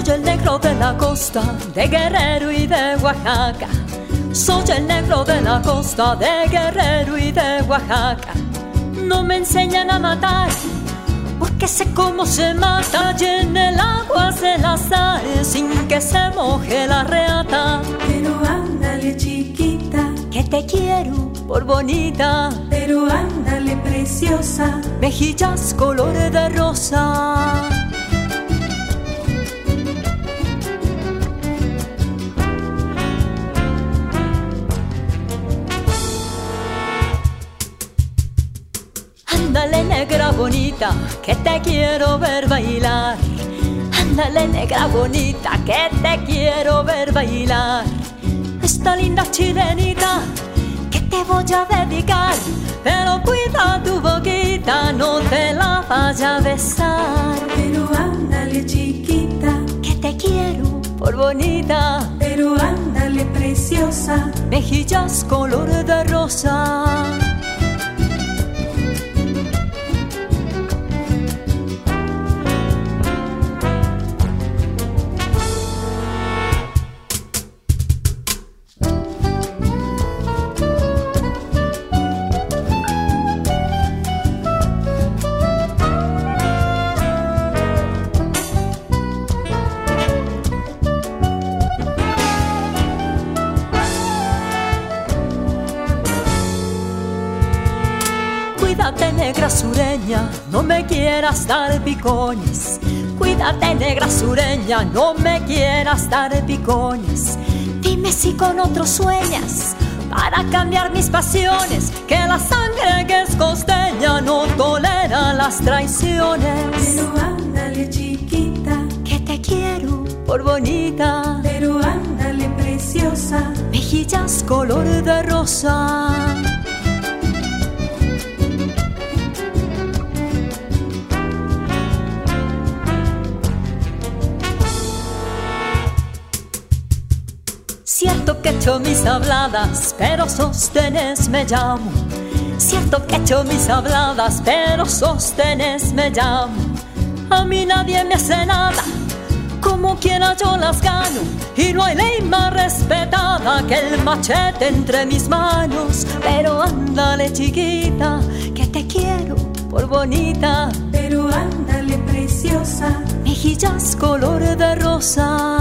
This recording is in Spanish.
Soy el negro de la costa, de Guerrero y de Oaxaca. Soy el negro de la costa, de Guerrero y de Oaxaca. No me enseñan a matar, porque sé cómo se mata. Y en el agua se la sale sin que se moje la reata. Pero ándale, chiquita, que te quiero por bonita. Pero ándale, preciosa, mejillas color de rosa. Ándale, negra bonita, que te quiero ver bailar. Ándale, negra bonita, que te quiero ver bailar. Esta linda chilenita que te voy a dedicar, pero cuida tu boquita, no te la vaya a besar. Pero ándale, chiquita, que te quiero por bonita. Pero ándale, preciosa, mejillas color de rosa. Cuídate, negra sureña, no me quieras dar picones. Cuídate, negra sureña, no me quieras dar picones. Dime si con otro sueñas, para cambiar mis pasiones, que la sangre que es costeña no tolera las traiciones. Pero ándale, chiquita, que te quiero por bonita. Pero ándale, preciosa, mejillas color de rosa. Cierto que he hecho mis habladas, pero Sostenes me llamo. Cierto que he hecho mis habladas, pero Sostenes me llamo. A mí nadie me hace nada, como quiera yo las gano. Y no hay ley más respetada que el machete entre mis manos. Pero ándale, chiquita, que te quiero por bonita. Pero ándale, preciosa, mejillas color de rosa.